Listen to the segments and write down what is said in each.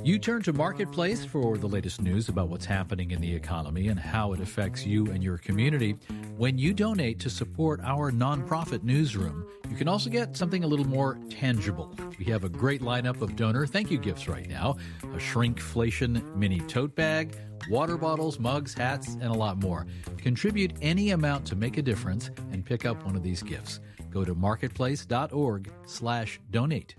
You turn to Marketplace for the latest news about what's happening in the economy and how it affects you and your community. When you donate to support our nonprofit newsroom, you can also get something a little more tangible. We have a great lineup of donor thank you gifts right now. A shrinkflation mini tote bag, water bottles, mugs, hats, and a lot more. Contribute any amount to make a difference and pick up one of these gifts. Go to marketplace.org/donate.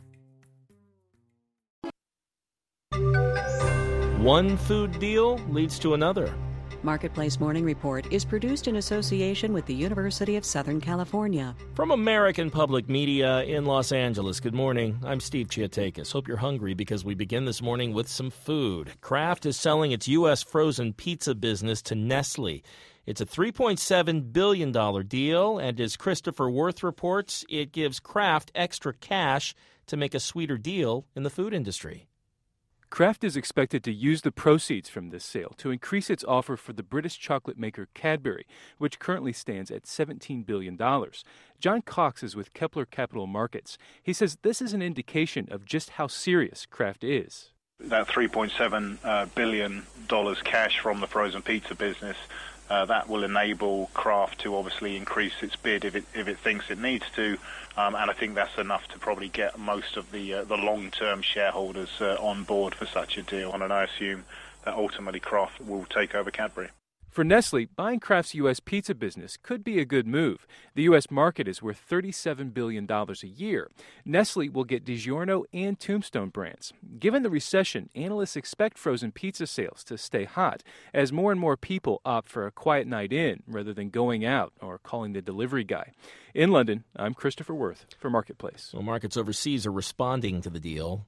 One food deal leads to another. Marketplace Morning Report is produced in association with the University of Southern California. From American Public Media in Los Angeles, good morning. I'm Steve Chiatakis. Hope you're hungry because we begin this morning with some food. Kraft is selling its U.S. frozen pizza business to Nestle. It's a $3.7 billion deal, and as Christopher Worth reports, it gives Kraft extra cash to make a sweeter deal in the food industry. Kraft is expected to use the proceeds from this sale to increase its offer for the British chocolate maker Cadbury, which currently stands at $17 billion. John Cox is with Kepler Capital Markets. He says this is an indication of just how serious Kraft is. That $3.7 billion cash from the frozen pizza business, that will enable Kraft to obviously increase its bid if it thinks it needs to, and I think that's enough to probably get most of the long-term shareholders on board for such a deal. And I assume that ultimately Kraft will take over Cadbury. For Nestle, buying Kraft's U.S. pizza business could be a good move. The U.S. market is worth $37 billion a year. Nestle will get DiGiorno and Tombstone brands. Given the recession, analysts expect frozen pizza sales to stay hot as more and more people opt for a quiet night in rather than going out or calling the delivery guy. In London, I'm Christopher Worth for Marketplace. Well, markets overseas are responding to the deal.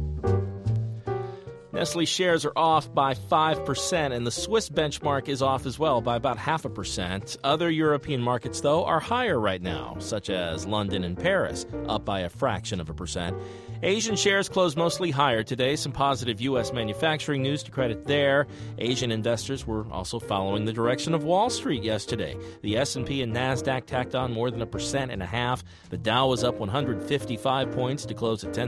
Nestle shares are off by 5%, and the Swiss benchmark is off as well by about 0.5%. Other European markets, though, are higher right now, such as London and Paris, up by a fraction of a percent. Asian shares closed mostly higher today. Some positive U.S. manufacturing news to credit there. Asian investors were also following the direction of Wall Street yesterday. The S&P and NASDAQ tacked on more than 1.5%. The Dow was up 155 points to close at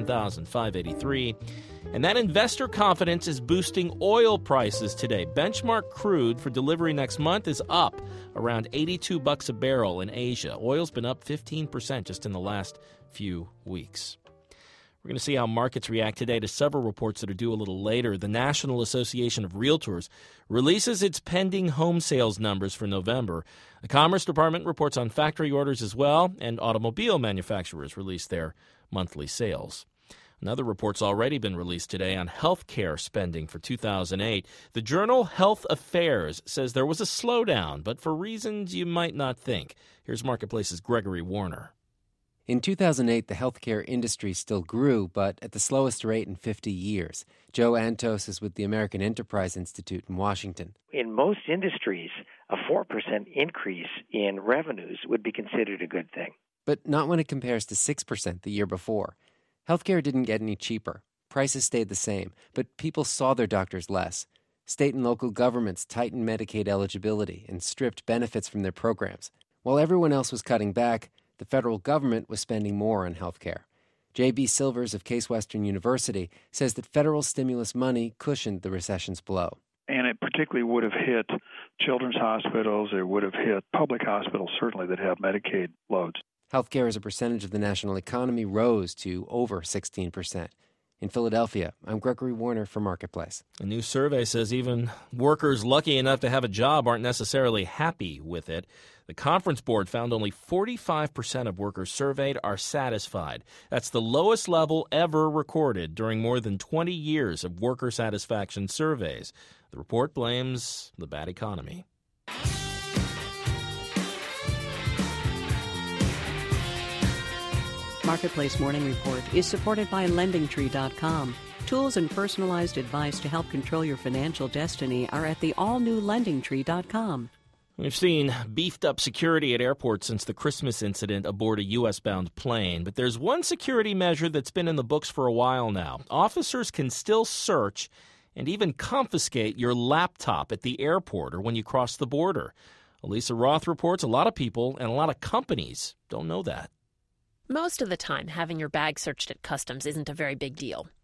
10,583. And that investor confidence is boosting oil prices today. Benchmark crude for delivery next month is up around $82 a barrel in Asia. Oil's been up 15% just in the last few weeks. We're going to see how markets react today to several reports that are due a little later. The National Association of Realtors releases its pending home sales numbers for November. The Commerce Department reports on factory orders as well, and automobile manufacturers release their monthly sales. Another report's already been released today on health care spending for 2008. The journal Health Affairs says there was a slowdown, but for reasons you might not think. Here's Marketplace's Gregory Warner. In 2008, the healthcare industry still grew, but at the slowest rate in 50 years. Joe Antos is with the American Enterprise Institute in Washington. In most industries, a 4% increase in revenues would be considered a good thing. But not when it compares to 6% the year before. Healthcare didn't get any cheaper. Prices stayed the same, but people saw their doctors less. State and local governments tightened Medicaid eligibility and stripped benefits from their programs. While everyone else was cutting back, the federal government was spending more on healthcare. J.B. Silvers of Case Western University says that federal stimulus money cushioned the recession's blow. And it particularly would have hit children's hospitals. It would have hit public hospitals, certainly, that have Medicaid loads. Healthcare as a percentage of the national economy rose to over 16%. In Philadelphia, I'm Gregory Warner for Marketplace. A new survey says even workers lucky enough to have a job aren't necessarily happy with it. The Conference Board found only 45% of workers surveyed are satisfied. That's the lowest level ever recorded during more than 20 years of worker satisfaction surveys. The report blames the bad economy. Marketplace Morning Report is supported by LendingTree.com. Tools and personalized advice to help control your financial destiny are at the all-new LendingTree.com. We've seen beefed-up security at airports since the Christmas incident aboard a U.S.-bound plane. But there's one security measure that's been in the books for a while now. Officers can still search and even confiscate your laptop at the airport or when you cross the border. Elisa Roth reports a lot of people and a lot of companies don't know that. Most of the time, having your bag searched at customs isn't a very big deal.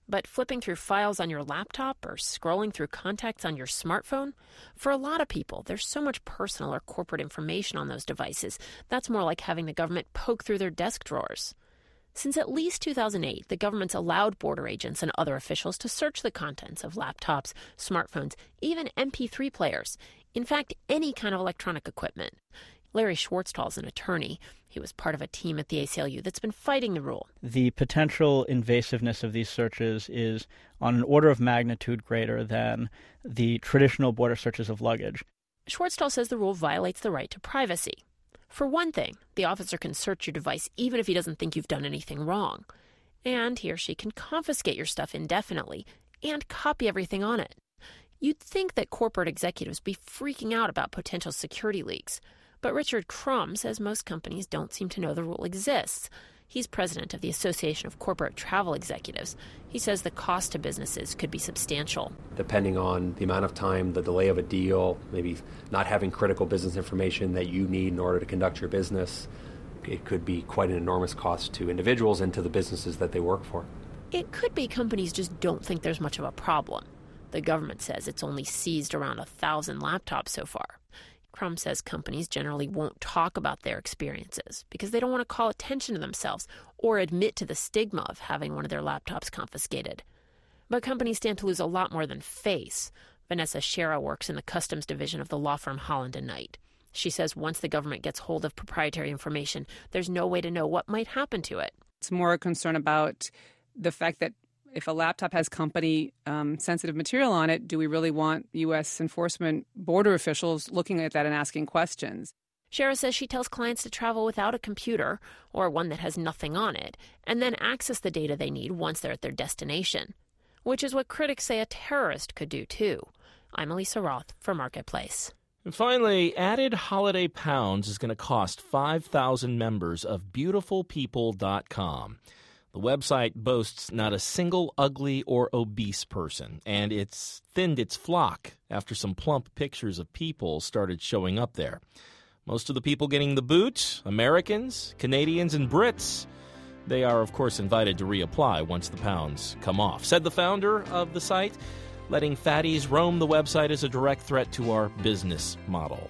But flipping through files on your laptop or scrolling through contacts on your smartphone? For a lot of people, there's so much personal or corporate information on those devices. That's more like having the government poke through their desk drawers. Since at least 2008, the government's allowed border agents and other officials to search the contents of laptops, smartphones, even MP3 players. In fact, any kind of electronic equipment. Larry Schwartztall is an attorney. He was part of a team at the ACLU that's been fighting the rule. The potential invasiveness of these searches is on an order of magnitude greater than the traditional border searches of luggage. Schwartztall says the rule violates the right to privacy. For one thing, the officer can search your device even if he doesn't think you've done anything wrong. And he or she can confiscate your stuff indefinitely and copy everything on it. You'd think that corporate executives be freaking out about potential security leaks. But Richard Crum says most companies don't seem to know the rule exists. He's president of the Association of Corporate Travel Executives. He says the cost to businesses could be substantial. Depending on the amount of time, the delay of a deal, maybe not having critical business information that you need in order to conduct your business, it could be quite an enormous cost to individuals and to the businesses that they work for. It could be companies just don't think there's much of a problem. The government says it's only seized around 1,000 laptops so far. Crum says companies generally won't talk about their experiences because they don't want to call attention to themselves or admit to the stigma of having one of their laptops confiscated. But companies stand to lose a lot more than face. Vanessa Shera works in the customs division of the law firm Holland & Knight. She says once the government gets hold of proprietary information, there's no way to know what might happen to it. It's more a concern about the fact that if a laptop has company-sensitive material on it, do we really want U.S. enforcement border officials looking at that and asking questions? Shera says she tells clients to travel without a computer or one that has nothing on it, and then access the data they need once they're at their destination, which is what critics say a terrorist could do, too. I'm Elisa Roth for Marketplace. And finally, added holiday pounds is going to cost 5,000 members of BeautifulPeople.com. The website boasts not a single ugly or obese person, and it's thinned its flock after some plump pictures of people started showing up there. Most of the people getting the boot, Americans, Canadians, and Brits. They are, of course, invited to reapply once the pounds come off. Said the founder of the site, letting fatties roam the website is a direct threat to our business model.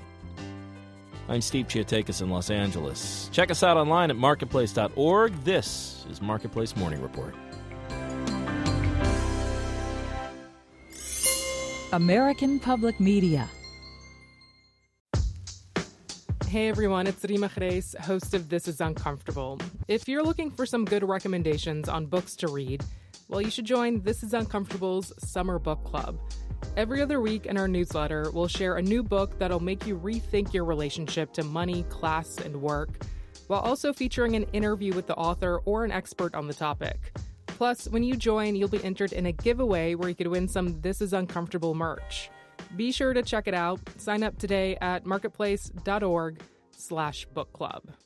I'm Steve Chiatakis in Los Angeles. Check us out online at marketplace.org. This is Marketplace Morning Report. American Public Media. Hey everyone, it's Rima Khreis, host of This Is Uncomfortable. If you're looking for some good recommendations on books to read, well, you should join This Is Uncomfortable's Summer Book Club. Every other week in our newsletter, we'll share a new book that'll make you rethink your relationship to money, class, and work, while also featuring an interview with the author or an expert on the topic. Plus, when you join, you'll be entered in a giveaway where you could win some This Is Uncomfortable merch. Be sure to check it out. Sign up today at marketplace.org/book club.